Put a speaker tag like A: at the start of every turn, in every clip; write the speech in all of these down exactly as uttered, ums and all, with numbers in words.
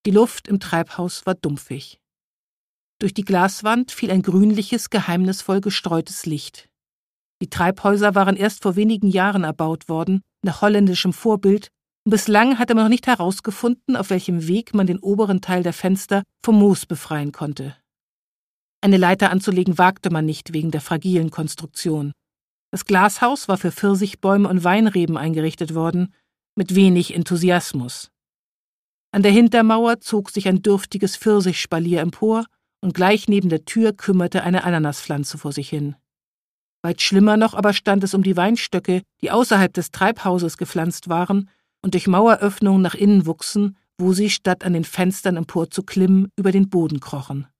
A: Die Luft im Treibhaus war dumpfig. Durch die Glaswand fiel ein grünliches, geheimnisvoll gestreutes Licht. Die Treibhäuser waren erst vor wenigen Jahren erbaut worden, nach holländischem Vorbild, und bislang hatte man noch nicht herausgefunden, auf welchem Weg man den oberen Teil der Fenster vom Moos befreien konnte. Eine Leiter anzulegen wagte man nicht wegen der fragilen Konstruktion. Das Glashaus war für Pfirsichbäume und Weinreben eingerichtet worden, mit wenig Enthusiasmus. An der Hintermauer zog sich ein dürftiges Pfirsichspalier empor, und gleich neben der Tür kümmerte eine Ananaspflanze vor sich hin. Weit schlimmer noch aber stand es um die Weinstöcke, die außerhalb des Treibhauses gepflanzt waren und durch Maueröffnungen nach innen wuchsen, wo sie, statt an den Fenstern emporzuklimmen, über den Boden krochen.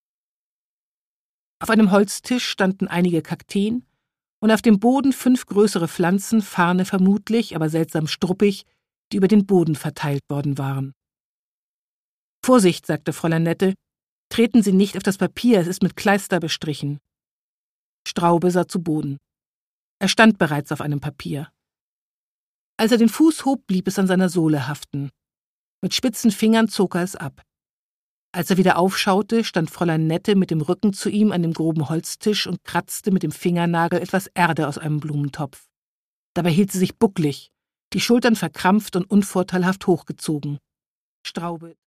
A: Auf einem Holztisch standen einige Kakteen und auf dem Boden fünf größere Pflanzen, Farne vermutlich, aber seltsam struppig, die über den Boden verteilt worden waren. »Vorsicht«, sagte Fräulein Nette, »treten Sie nicht auf das Papier, es ist mit Kleister bestrichen.« Straube sah zu Boden. Er stand bereits auf einem Papier. Als er den Fuß hob, blieb es an seiner Sohle haften. Mit spitzen Fingern zog er es ab. Als er wieder aufschaute, stand Fräulein Nette mit dem Rücken zu ihm an dem groben Holztisch und kratzte mit dem Fingernagel etwas Erde aus einem Blumentopf. Dabei hielt sie sich bucklig, die Schultern verkrampft und unvorteilhaft hochgezogen. Straube